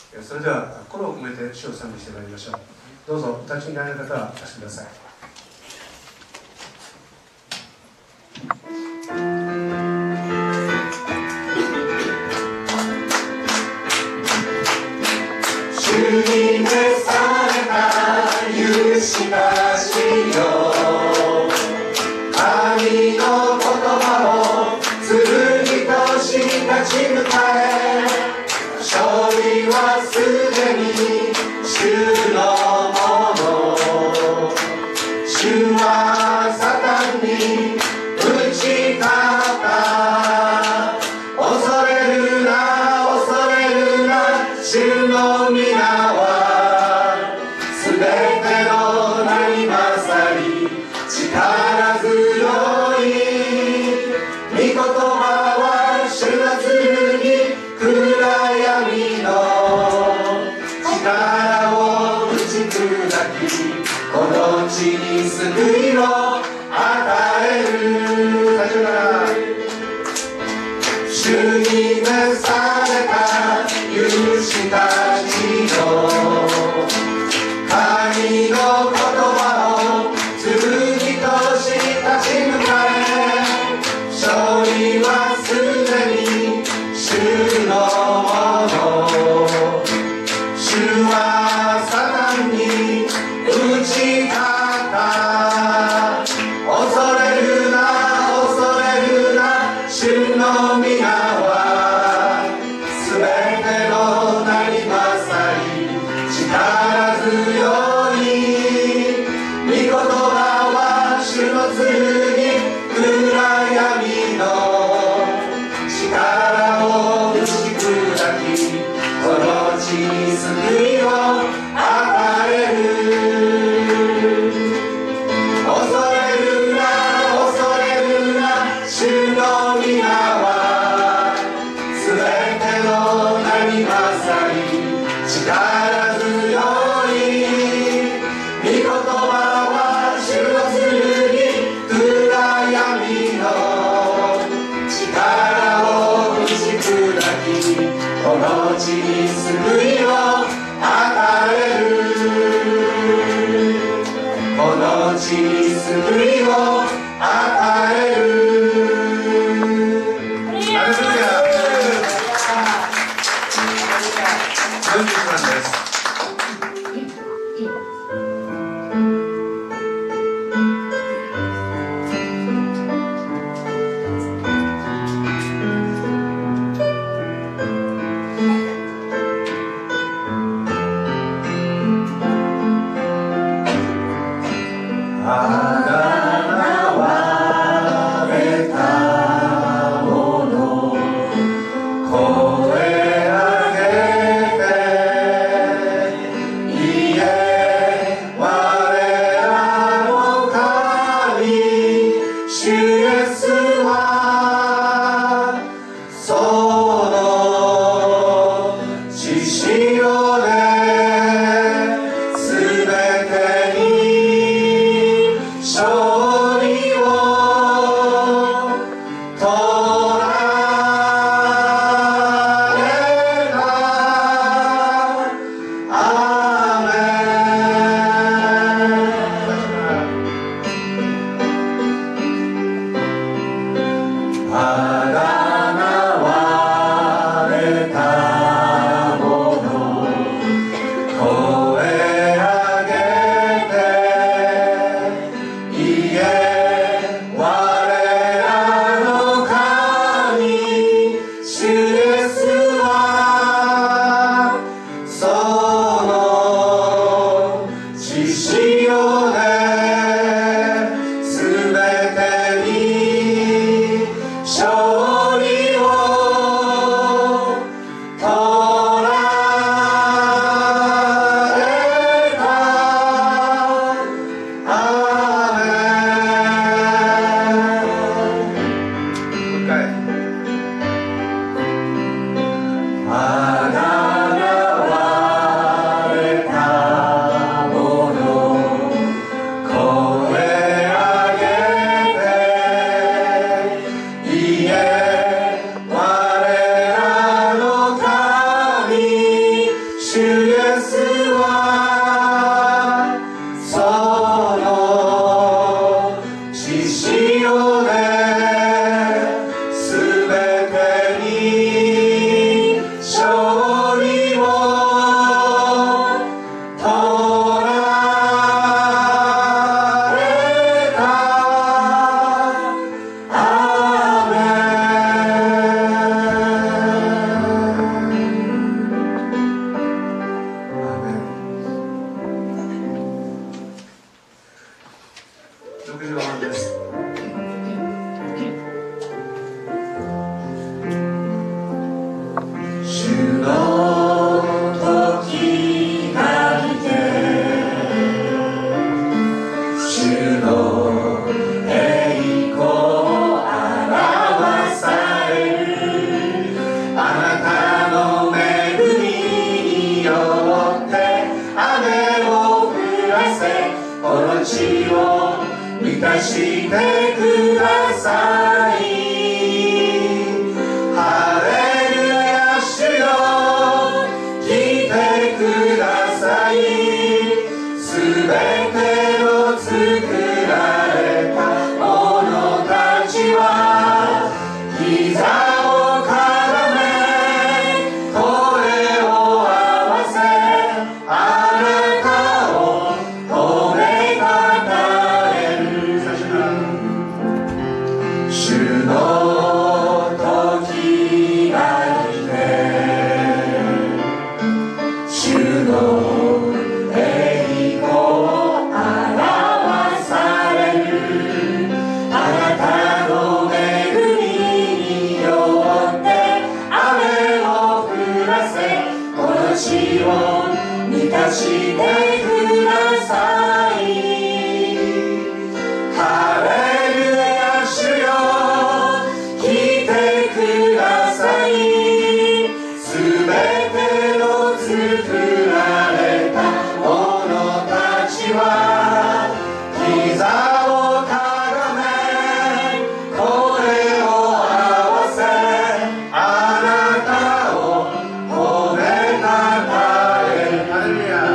それでは心を込めて主を賛美してまいりましょう。どうぞお立ちになられる方はお立ちください。 主に召された勇士たちよ、神の言葉を剣とし立ち向かえ、勝利はすでに主のもの。主はサタンに打ち勝った。恐れるな恐れるな、主の皆はすべての名に勝り力強い。御言葉は主の剣、暗闇の力を打ち砕き、この地に救いを与える。最初から主に召された勇士たちよ、神の言葉を剣とし立ち向かえ、勝利はすでに主のもの。主はサタンに打ち勝った。恐れるな恐れるな、主の皆はすべての名に勝り力強い。御言葉は主の剣、暗闇の力を打ち砕き、この地に救いを与える。恐れるな恐れるな、主の皆はすべての名に勝り力強い。御言葉は主の剣、暗闇の力を打ち砕き、この地に救いを与える。この地に救いを与える。 ハレルヤ。40番です。 あがなわれ時が来て主の栄光を表される。あなたの恵みによって雨を降らせ、この地を満たしてください。ハレルヤ主よ、来てください。すべての作られたものたちは膝をかがめ声を合わせ、あなたを褒めたたえる。主の時が来て主の栄光を表される。あなたの恵みによって雨を降らせ、この地を満たしてください。ハレルヤ主よ、来てください。すべての作られたものたちは膝をかがめ声を合わせ、あなたを褒めたたえる。ハレルヤ、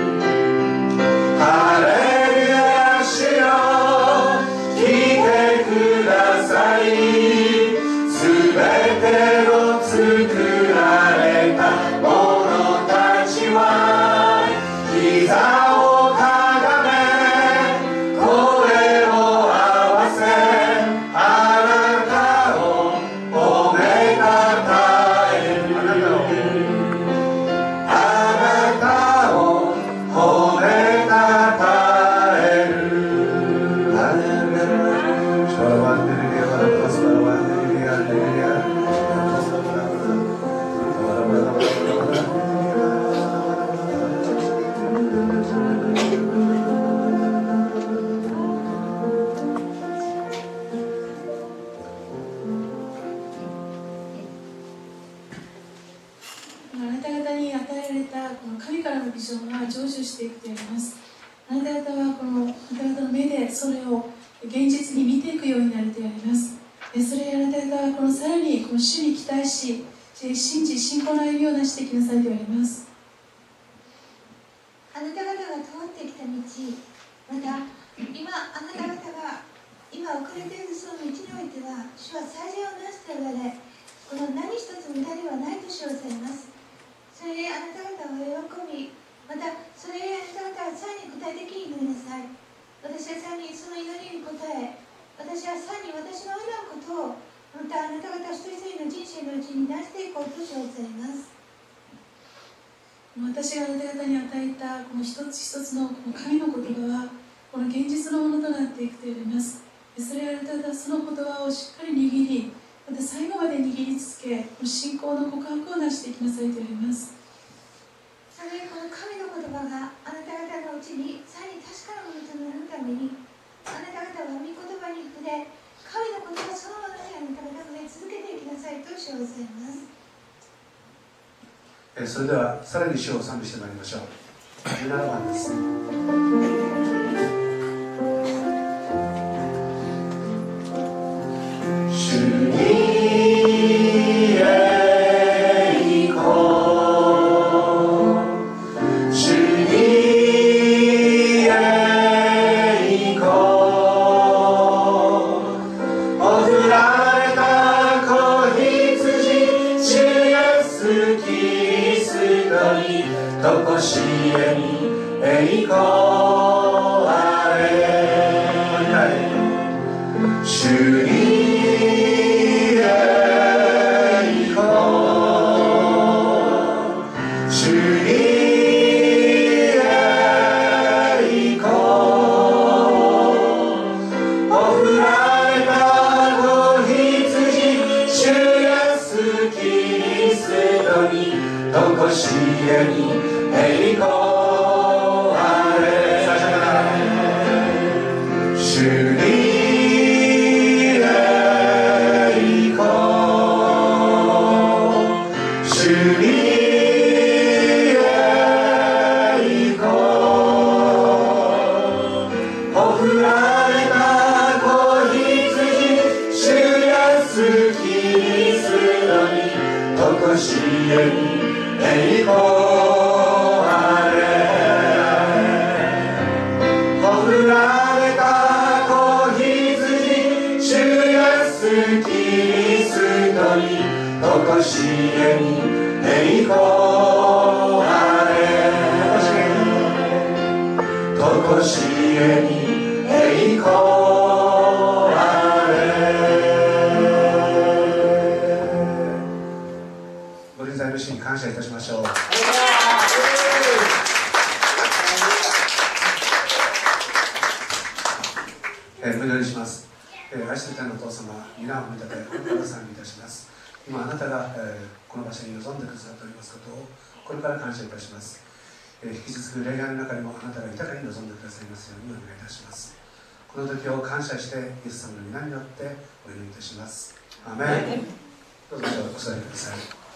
ハレルヤ主よ、来てください。すべての作られたものたちは膝をかがめ声を合わせ、あなたを褒めたたえる。あなたを褒めたたえる。ハレルヤ、シャラワンデリリアワラパスパラワンデリリアデリリア。 あなた方に与えられたこの神からのビジョンは成就していくとあります。あなた方はこのあなた方の目でそれを現実に見ていくようになるとあります。それあなた方はこのさらにこの主に期待し、信じ信仰の歩みをなしていきなさいとあります。 あなた方が通ってきた道、また今あなた方が今置かれているその道においては、主は最善をなした上でこの何一つ無駄ではないと主をされます。それであなた方を喜び、またそれであなた方はさらに具体的に祈りなさい。私はさらにその祈りに応え、私はさらに私の祈ることをまたあなた方一人一人の人生のうちに出していこうと主をされます。 私があなた方に与えたこの一つ一つのこの神の言葉はこの現実のものとなっていくとあります。それあなた方はその言葉をしっかり握り、また最後まで握りつけ、信仰の告白をなしていきなさいとあります。 それでこの神の言葉があなた方のうちにさらに確かなものとなるために、あなた方は御言葉に触れ、神の言葉そのものにあなた方が触れ続けていきなさいと主をされます。 それではさらに主を賛美してまいりましょう。17番です。 主に栄光、主に栄光、贈られた子羊、主イエスキリストにとこしえに栄光あれ。主に栄光、主に栄光、贈られた子羊、主イエスキリストにととこしえに栄光あれ最初から主に栄光主に栄光ほふられた子羊主やすキリストにとこしえに栄光あれほふられた子羊主イエスキリストにとこしえに栄光あれとこしえに栄光あれご臨在の主に感謝いたしましょう。お祈りします。愛する天のお父様、皆を褒めたたえ、これから賛美いたします。今あなたが、この場所に臨んでくださっておりますことをこれから感謝いたします。引き続く礼拝の中にもあなたが豊かに臨んでくださいますようにお願いいたします。この時を感謝してイエス様の皆によってお祈りいたします。アーメン。どうぞお座りください。